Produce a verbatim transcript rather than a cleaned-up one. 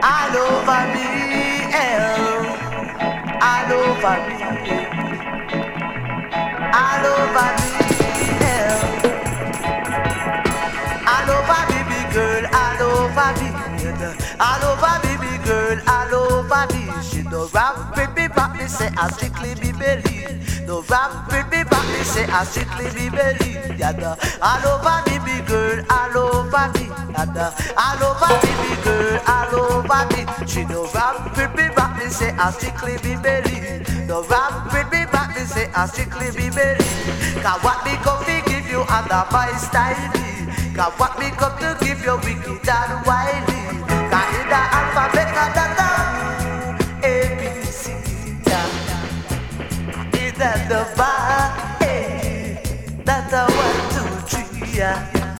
all over me, hell, all over me, all over me, hell, all over me, big girl, all over me, all over me, big girl, all over me. She no rap with me, but me say I strictly be believe. No rap with me, but me say I strictly be believe. Yeah, all over me, big girl, all over me. Yeah, all over me, big girl, all over me. She no rap with me, but me say I strictly be believe. No rap with me, but me say I strictly be believe. Cause what me come to give you under my style. Cause what me come to give you wicked and wily. Cause in the alphabet of the tongue, A, B, C, yeah. In the bar, A, that's a one, two, three, yeah.